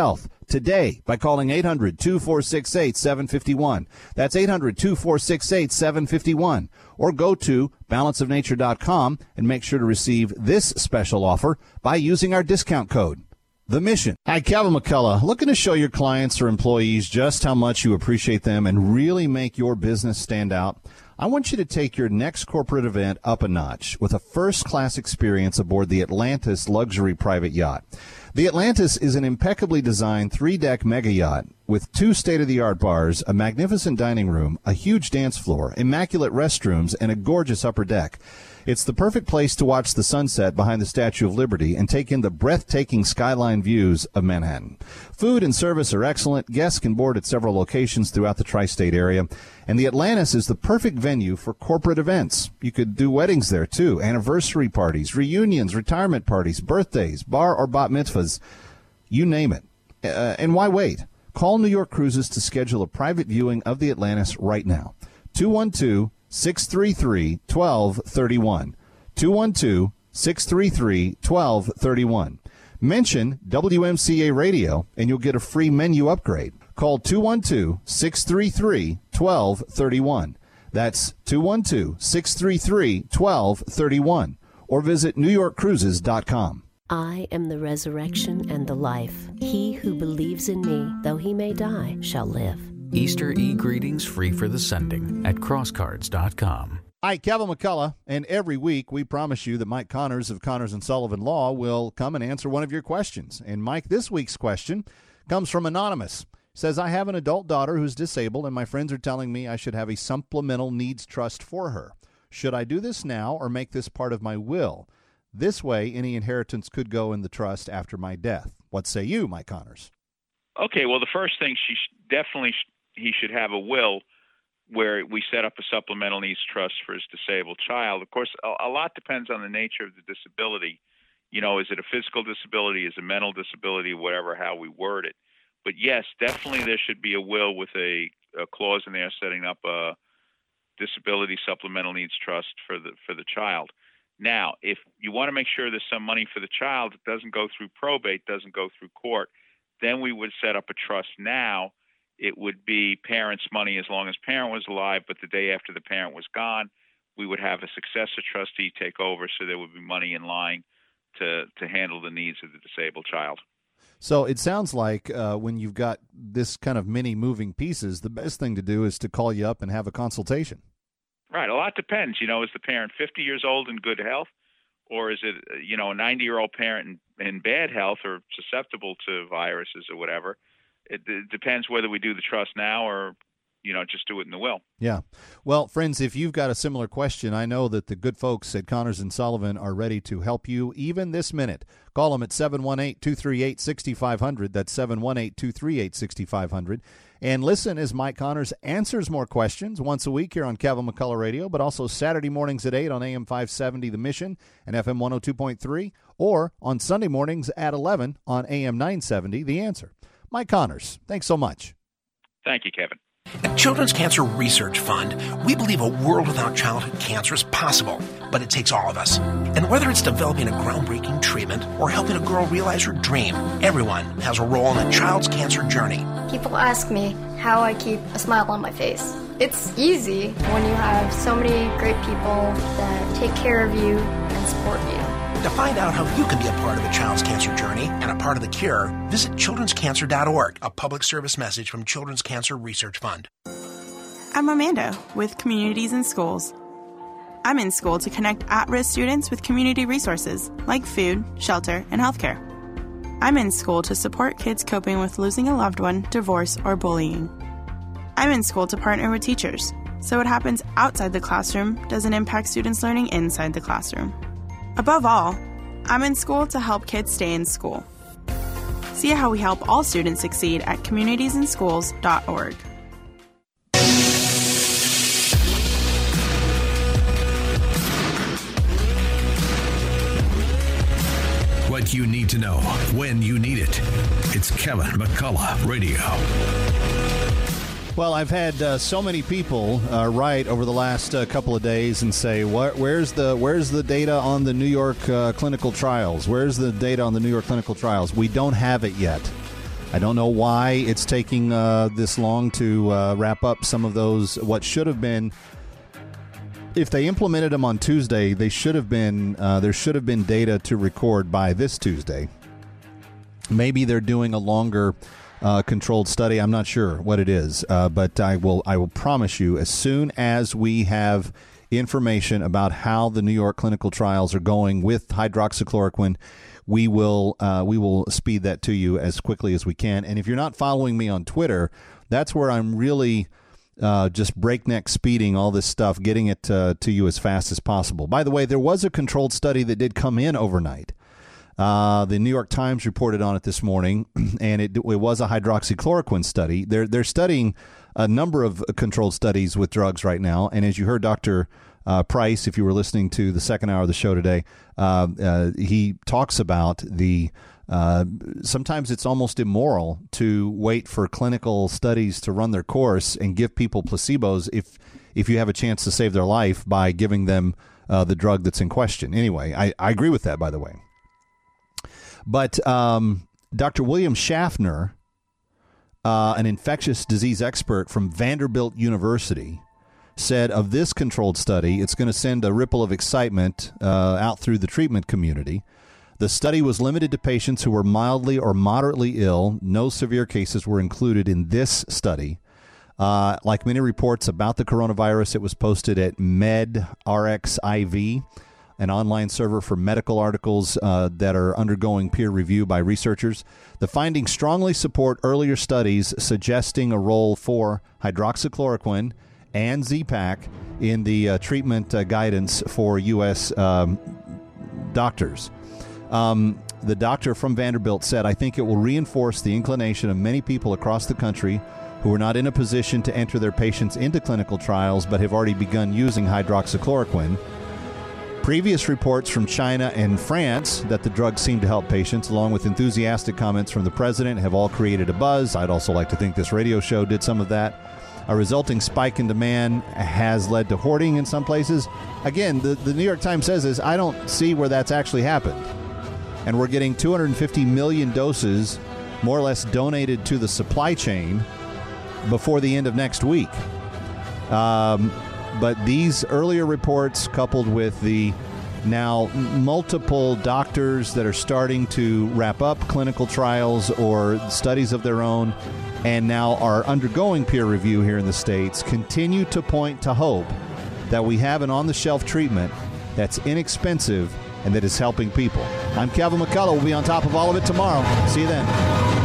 today by calling eight hundred, two four six eight, seven five one. That's eight hundred, two four six eight, seven five one. Or go to balance of nature dot com and make sure to receive this special offer by using our discount code, The Mission. Hi, Kevin McCullough, looking to show your clients or employees just how much you appreciate them and really make your business stand out. I want you to take your next corporate event up a notch with a first-class experience aboard the Atlantis luxury private yacht. The Atlantis is an impeccably designed three-deck mega yacht with two state-of-the-art bars, a magnificent dining room, a huge dance floor, immaculate restrooms, and a gorgeous upper deck. It's the perfect place to watch the sunset behind the Statue of Liberty and take in the breathtaking skyline views of Manhattan. Food and service are excellent. Guests can board at several locations throughout the tri-state area. And the Atlantis is the perfect venue for corporate events. You could do weddings there, too, anniversary parties, reunions, retirement parties, birthdays, bar or bat mitzvahs, you name it. Uh, and why wait? Call New York Cruises to schedule a private viewing of the Atlantis right now. two one two, six three three, one two three one. two one two, six three three, one two three one. Mention W M C A Radio and you'll get a free menu upgrade. Call two one two, six three three, one two three one. That's two one two, six three three, one two three one. Or visit new york cruises dot com. I am the resurrection and the life. He who believes in me, though he may die, shall live. Easter e-greetings free for the sending at crosscards dot com. Hi, Kevin McCullough, and every week we promise you that Mike Connors of Connors and Sullivan Law will come and answer one of your questions. And Mike, this week's question comes from Anonymous. It says, I have an adult daughter who's disabled, and my friends are telling me I should have a supplemental needs trust for her. Should I do this now or make this part of my will? This way, any inheritance could go in the trust after my death. What say you, Mike Connors? Okay, well, the first thing, she sh- definitely sh- he should have a will where we set up a supplemental needs trust for his disabled child. Of course, a, a lot depends on the nature of the disability. You know, is it a physical disability? Is it a mental disability? Whatever, how we word it. But yes, definitely there should be a will with a, a clause in there setting up a disability supplemental needs trust for the for the child. Now, if you want to make sure there's some money for the child, it doesn't go through probate, doesn't go through court, then we would set up a trust now. It would be parents' money as long as parent was alive, but the day after the parent was gone, we would have a successor trustee take over, so there would be money in line to, to handle the needs of the disabled child. So it sounds like uh, when you've got this kind of many moving pieces, the best thing to do is to call you up and have a consultation. Right. A lot depends. You know, is the parent fifty years old in good health, or is it, you know, a ninety-year-old parent in, in bad health or susceptible to viruses or whatever? It, it depends whether we do the trust now or, you know, just do it in the will. Yeah. Well, friends, if you've got a similar question, I know that the good folks at Connors and Sullivan are ready to help you even this minute. Call them at seven one eight, two three eight, six five zero zero. That's seven one eight, two three eight, six five zero zero. And listen as Mike Connors answers more questions once a week here on Kevin McCullough Radio, but also Saturday mornings at eight on A M five seventy The Mission and F M one oh two point three, or on Sunday mornings at eleven on A M nine seventy The Answer. Mike Connors, thanks so much. Thank you, Kevin. At Children's Cancer Research Fund, we believe a world without childhood cancer is possible, but it takes all of us. And whether it's developing a groundbreaking treatment or helping a girl realize her dream, everyone has a role in a child's cancer journey. People ask me how I keep a smile on my face. It's easy when you have so many great people that take care of you and support you. To find out how you can be a part of a child's cancer journey and a part of the cure, visit children's cancer dot org, a public service message from Children's Cancer Research Fund. I'm Amanda with Communities in Schools. I'm in school to connect at-risk students with community resources like food, shelter, and healthcare. I'm in school to support kids coping with losing a loved one, divorce, or bullying. I'm in school to partner with teachers, so what happens outside the classroom doesn't impact students learning inside the classroom. Above all, I'm in school to help kids stay in school. See how we help all students succeed at communities in schools dot org. What you need to know when you need it. It's Kevin McCullough Radio. Well, I've had uh, so many people uh, write over the last uh, couple of days and say, what, where's the where's the data on the New York uh, clinical trials? Where's the data on the New York clinical trials? We don't have it yet. I don't know why it's taking uh, this long to uh, wrap up some of those, what should have been, if they implemented them on Tuesday, they should have been, uh, there should have been data to record by this Tuesday. Maybe they're doing a longer uh, controlled study. I'm not sure what it is, uh, but I will, I will promise you, as soon as we have information about how the New York clinical trials are going with hydroxychloroquine, we will uh, we will speed that to you as quickly as we can. And if you're not following me on Twitter, that's where I'm really uh, just breakneck speeding all this stuff, getting it uh, to you as fast as possible. By the way, there was a controlled study that did come in overnight. Uh, the New York Times reported on it this morning, and it, it was a hydroxychloroquine study. They're they're studying a number of controlled studies with drugs right now, and as you heard Doctor Uh, Price, if you were listening to the second hour of the show today, uh, uh, he talks about the uh, sometimes it's almost immoral to wait for clinical studies to run their course and give people placebos if if you have a chance to save their life by giving them uh, the drug that's in question. Anyway, I, I agree with that, by the way. But um, Doctor William Schaffner, uh, an infectious disease expert from Vanderbilt University, said of this controlled study, it's going to send a ripple of excitement uh, out through the treatment community. The study was limited to patients who were mildly or moderately ill. No severe cases were included in this study. Uh, like many reports about the coronavirus, it was posted at MedRxiv, an online server for medical articles uh, that are undergoing peer review by researchers. The findings strongly support earlier studies suggesting a role for hydroxychloroquine and Z-Pak in the uh, treatment uh, guidance for U S um, doctors. Um, the doctor from Vanderbilt said, "I think it will reinforce the inclination of many people across the country who are not in a position to enter their patients into clinical trials but have already begun using hydroxychloroquine. Previous reports from China and France that the drug seemed to help patients, along with enthusiastic comments from the president, have all created a buzz. I'd also like to think this radio show did some of that. A resulting spike in demand has led to hoarding in some places." Again, the, the New York Times says this. I don't see where that's actually happened. And we're getting two hundred fifty million doses more or less donated to the supply chain before the end of next week. Um, but these earlier reports, coupled with the now multiple doctors that are starting to wrap up clinical trials or studies of their own, and now are undergoing peer review here in the States, continue to point to hope that we have an on-the-shelf treatment that's inexpensive and that is helping people. I'm Kevin McCullough. We'll be on top of all of it tomorrow. See you then.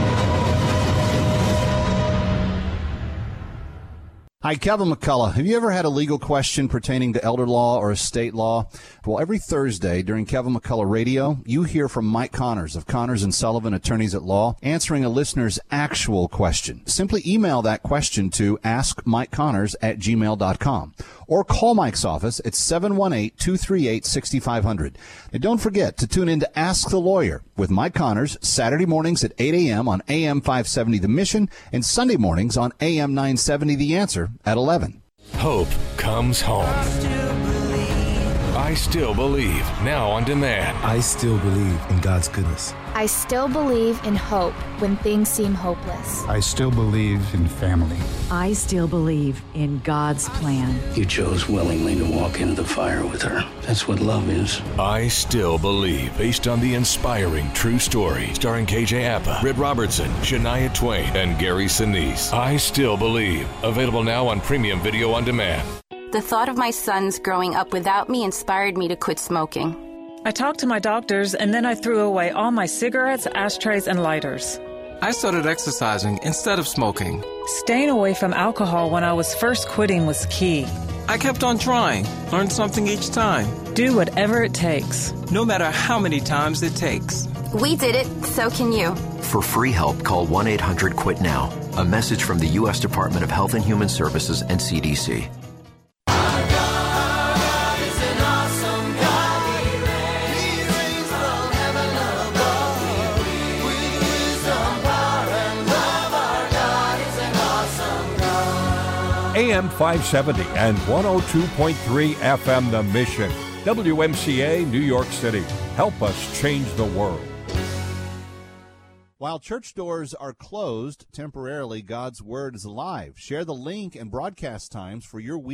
Hi, Kevin McCullough. Have you ever had a legal question pertaining to elder law or estate law? Well, every Thursday during Kevin McCullough Radio, you hear from Mike Connors of Connors and Sullivan Attorneys at Law, answering a listener's actual question. Simply email that question to ask mike connors at gmail dot com or call Mike's office at seven one eight, two three eight, six five zero zero. And don't forget to tune in to Ask the Lawyer with Mike Connors Saturday mornings at eight a.m. on A M five seventy The Mission and Sunday mornings on A M nine seventy The Answer at eleven. Hope comes home. I Still Believe, now on demand. I still believe in God's goodness. I still believe in hope when things seem hopeless. I still believe in family. I still believe in God's plan. You chose willingly to walk into the fire with her. That's what love is. I Still Believe, based on the inspiring true story, starring K J Apa, Britt Robertson, Shania Twain, and Gary Sinise. I Still Believe, available now on premium video on demand. The thought of my sons growing up without me inspired me to quit smoking. I talked to my doctors, and then I threw away all my cigarettes, ashtrays, and lighters. I started exercising instead of smoking. Staying away from alcohol when I was first quitting was key. I kept on trying, learned something each time. Do whatever it takes. No matter how many times it takes. We did it, so can you. For free help, call one eight hundred quit now. A message from the U S Department of Health and Human Services and C D C. A M five seventy and one oh two point three F M The Mission. W M C A, New York City. Help us change the world. While church doors are closed temporarily, God's Word is alive. Share the link and broadcast times for your week.